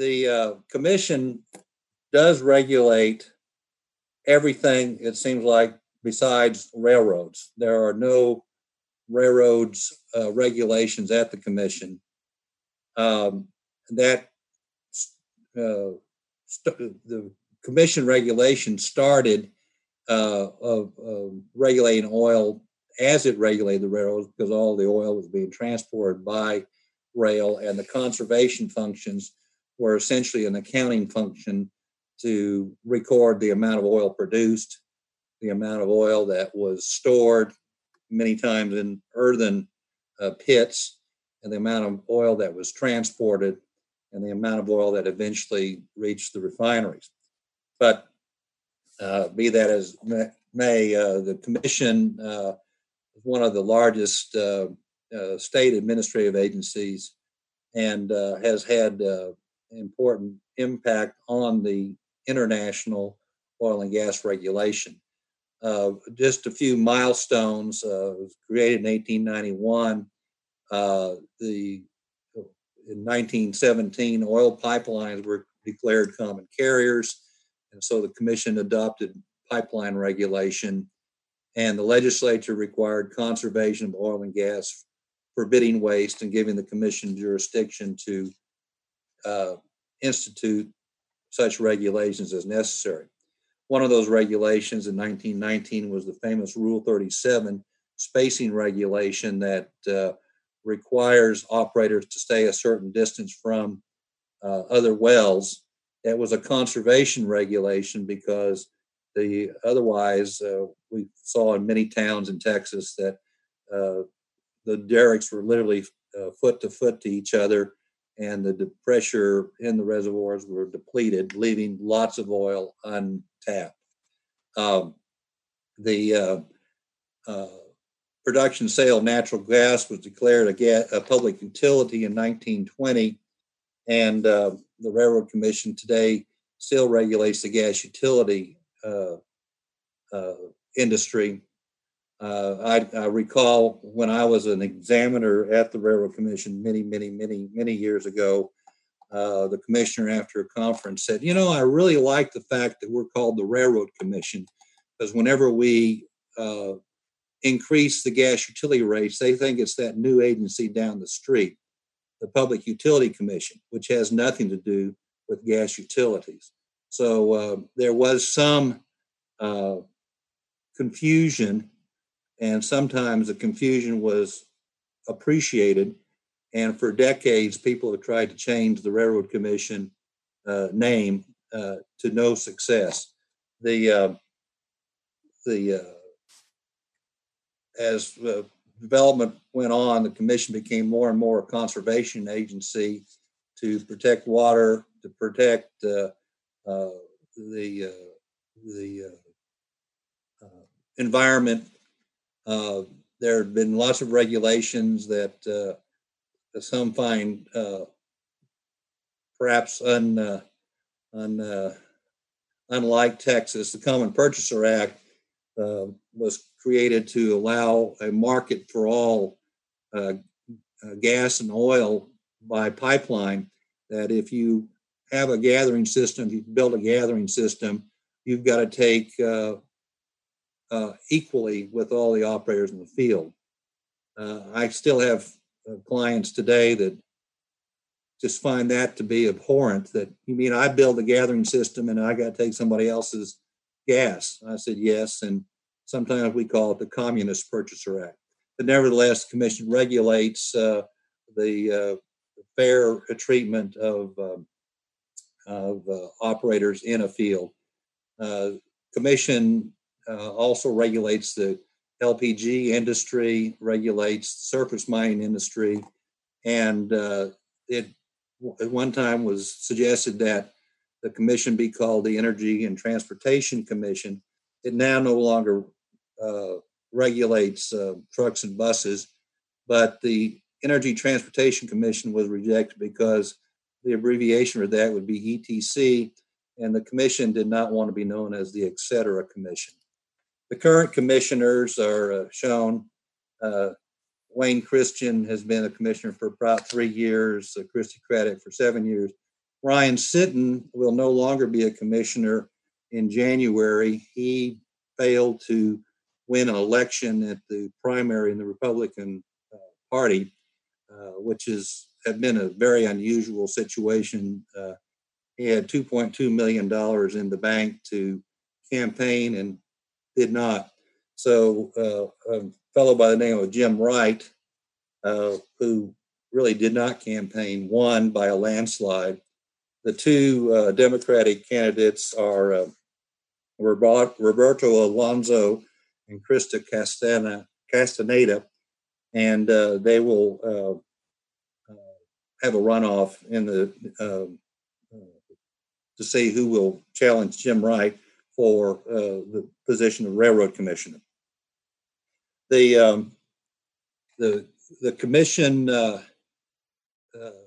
the commission does regulate everything, it seems like, besides railroads. There are no railroads regulations at the commission. That the commission regulation started of regulating oil as it regulated the railroads, because all the oil was being transported by rail, and the conservation functions were essentially an accounting function to record the amount of oil produced, the amount of oil that was stored, many times in earthen pits, and the amount of oil that was transported, and the amount of oil that eventually reached the refineries. But be that as may, the commission is one of the largest state administrative agencies, and has had important impact on the international oil and gas regulation. Just a few milestones. It was created in 1891. In 1917, oil pipelines were declared common carriers, and so the commission adopted pipeline regulation, and the legislature required conservation of oil and gas, forbidding waste, and giving the commission jurisdiction to institute such regulations as necessary. One of those regulations in 1919 was the famous Rule 37 spacing regulation that requires operators to stay a certain distance from other wells. That was a conservation regulation, because otherwise we saw in many towns in Texas that the derricks were literally foot to foot to each other, and the pressure in the reservoirs were depleted, leaving lots of oil untapped. The production sale of natural gas was declared a public utility in 1920, and the Railroad Commission today still regulates the gas utility industry. I recall when I was an examiner at the Railroad Commission many years ago, the commissioner, after a conference, said, I really like the fact that we're called the Railroad Commission, because whenever we increase the gas utility rates, they think it's that new agency down the street, the Public Utility Commission, which has nothing to do with gas utilities. So there was some confusion, and sometimes the confusion was appreciated. And for decades, people have tried to change the Railroad Commission name to no success. As development went on, the commission became more and more a conservation agency to protect water, to protect the environment. There have been lots of regulations that some find perhaps unlike Texas. The Common Purchaser Act was created to allow a market for all gas and oil by pipeline, that if you have a gathering system, if you build a gathering system, you've got to take equally with all the operators in the field. I still have clients today that just find that to be abhorrent, that, you mean I build a gathering system and I got to take somebody else's gas? I said, yes, and sometimes we call it the Communist Purchaser Act. But nevertheless, the commission regulates the fair treatment of operators in a field. Commission also regulates the LPG industry, regulates the surface mining industry, and it at one time was suggested that the commission be called the Energy and Transportation Commission. It now no longer regulates trucks and buses, but the Energy Transportation Commission was rejected because the abbreviation for that would be ETC, and the commission did not want to be known as the etc. Commission. The current commissioners are shown. Wayne Christian has been a commissioner for about 3 years, Christy Craddock for 7 years. Ryan Sitton will no longer be a commissioner in January. He failed to win an election at the primary in the Republican Party, which had been a very unusual situation. He had $2.2 million in the bank to campaign and did not. So a fellow by the name of Jim Wright, who really did not campaign, won by a landslide. The two Democratic candidates are Roberto Alonso and Krista Castaneda, and they will have a runoff in to see who will challenge Jim Wright for the position of railroad commissioner. The commission